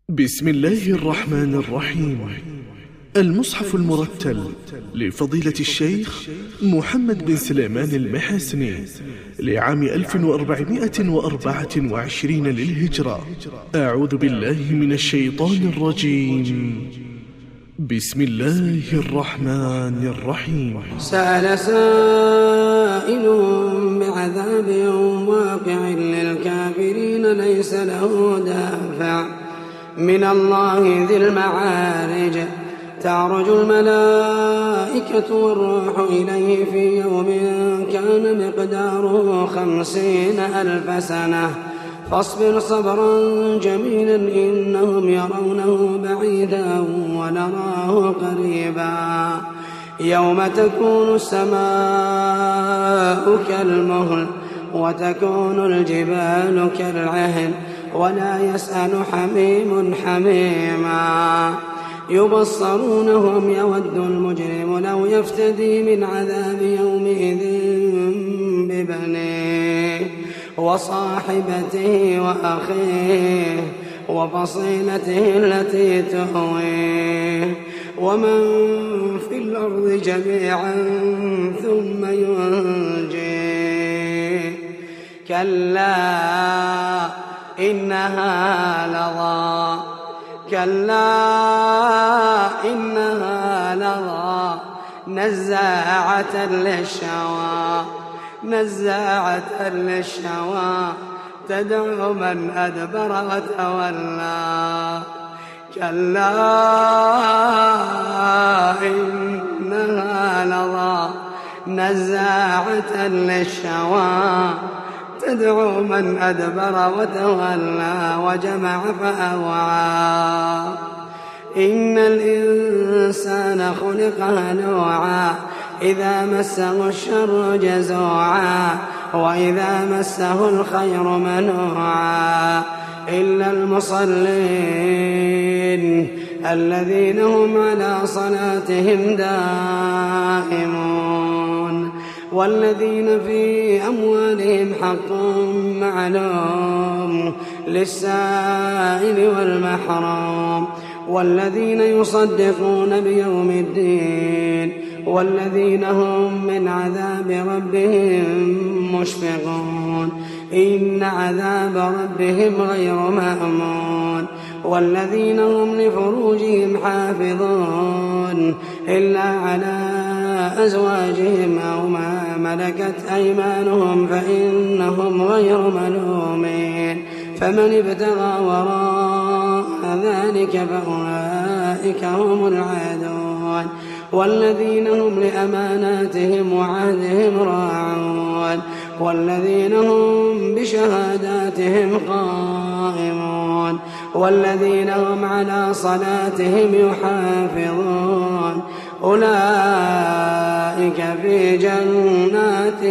بسم الله الرحمن الرحيم. المصحف المرتل لفضيلة الشيخ محمد بن سليمان المحاسني لعام 1424 للهجرة. أعوذ بالله من الشيطان الرجيم. بسم الله الرحمن الرحيم. سأل سائل بعذاب واقع للكافرين ليس له دافع من الله ذي المعارج. تعرج الملائكة والروح إليه في يوم كان مقداره 50,000 سنة فاصبر صبرا جميلا إنهم يرونه بعيدا ونراه قريبا. يوم تكون السماء كالمهل وتكون الجبال كالعهن ولا يسأل حميم حميما. يبصرونهم يود المجرم لو يفتدي من عذاب يومئذ ببنيه وصاحبته وأخيه وفصيلته التي تؤويه ومن في الأرض جميعا ثم ينجيه. كلا إنها لظى نزاعة للشوى تدعو من أدبر وتولى. كلا إنها لظى نزاعة للشوى تدعو من أدبر وتولى وجمع فأوعى. إن الإنسان خلق هلوعا إذا مسه الشر جزوعا وإذا مسه الخير منوعا إلا المصلين الذين هم على صلاتهم دائمون والذين في أموالهم حق معلوم للسائل والمحروم والذين يصدقون بيوم الدين والذين هم من عذاب ربهم مشفقون. إن عذاب ربهم غير مأمون. والذين هم لفروجهم حافظون إلا على أزواجهم أو ما ملكت أيمانهم فإنهم غير ملومين. فمن ابتغى وراء ذلك فأولئك هم العادون. والذين هم لأماناتهم وعهدهم راعون والذين هم بشهاداتهم قائمون والذين هم على صلاتهم يحافظون أولئك في جنات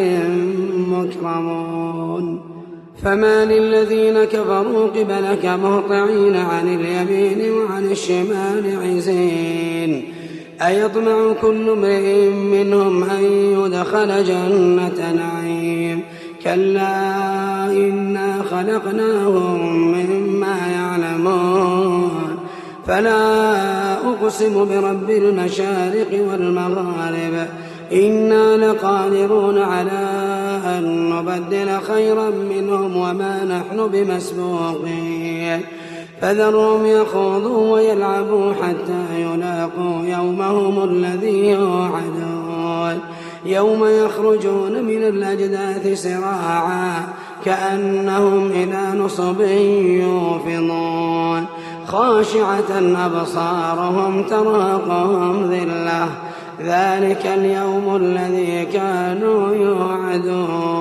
مكرمون. فما للذين كفروا قبلك مهطعين عن اليمين وعن الشمال عزين. أيطمع كل امرئ منهم أن يدخل جنة نعيم. كلا إنا خلقناهم مما يعلمون. فلا أقسم برب المشارق والمغارب إنا لقادرون على أن نبدل خيرا منهم وما نحن بمسبوقين. فذرهم يخوضوا ويلعبوا حتى يلاقوا يومهم الذي يوعدون. يوم يخرجون من الأجداث سراعا كأنهم إلى نصب يوفضون. خاشعة أبصارهم ترهقهم ذلة ذلك اليوم الذي كانوا يوعدون.